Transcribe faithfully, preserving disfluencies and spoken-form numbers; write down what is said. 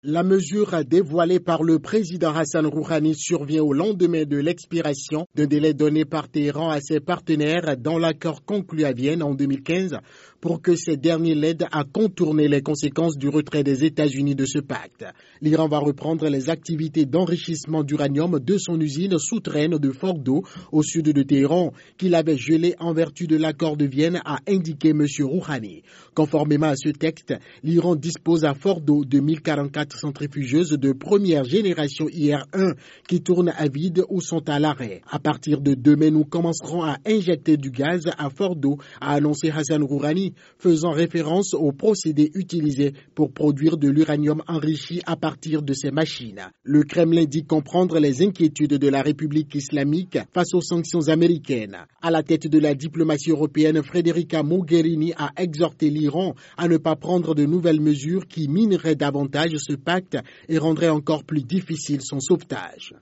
La mesure dévoilée par le président Hassan Rouhani survient au lendemain de l'expiration d'un délai donné par Téhéran à ses partenaires dans l'accord conclu à Vienne en deux mille quinze pour que ces derniers l'aident à contourner les conséquences du retrait des États-Unis de ce pacte. L'Iran va reprendre les activités d'enrichissement d'uranium de son usine souterraine de Fordo au sud de Téhéran qu'il avait gelée en vertu de l'accord de Vienne, a indiqué M. Rouhani. Conformément à ce texte, l'Iran dispose à Fordo de mille quarante-quatre centrifugeuses de première génération I R un qui tournent à vide ou sont à l'arrêt. À partir de demain, nous commencerons à injecter du gaz à Fordo, a annoncé Hassan Rouhani, faisant référence au procédé utilisé pour produire de l'uranium enrichi à partir de ces machines. Le Kremlin dit comprendre les inquiétudes de la République islamique face aux sanctions américaines. À la tête de la diplomatie européenne, Federica Mogherini a exhorté l'Iran à ne pas prendre de nouvelles mesures qui mineraient davantage ce pacte et rendrait encore plus difficile son sauvetage.